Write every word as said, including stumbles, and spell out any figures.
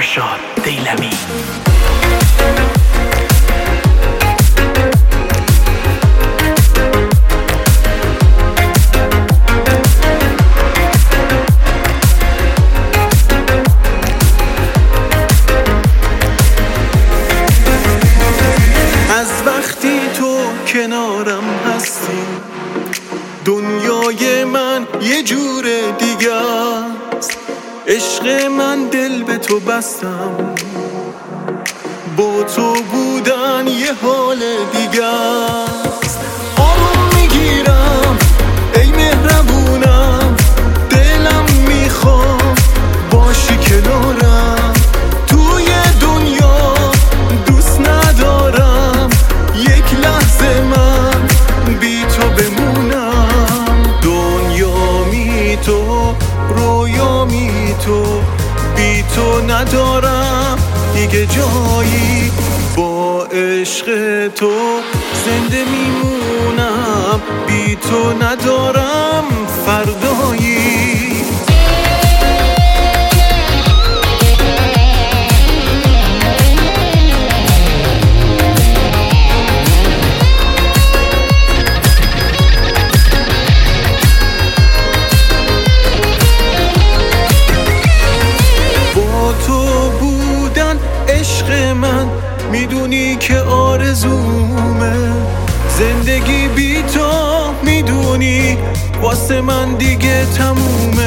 فرشاد دیلمی. از وقتی تو کنارم هستی دنیای من یه جور دیگه است. عشق من دل به تو بستم، با تو بودن یه حال دیگه است. آروم میگیرم ای مهربونم، دلم میخواد باشی کنارم. توی دنیا دوست ندارم یک لحظه من بی تو بمونم. دنیا می تو، رویا می تو، بی تو ندارم دیگه جایی. با عشق تو زنده میمونم، بی تو ندارم فردایی. عشق من میدونی که آرزومه، زندگی بی تو میدونی واسه من دیگه تمومه.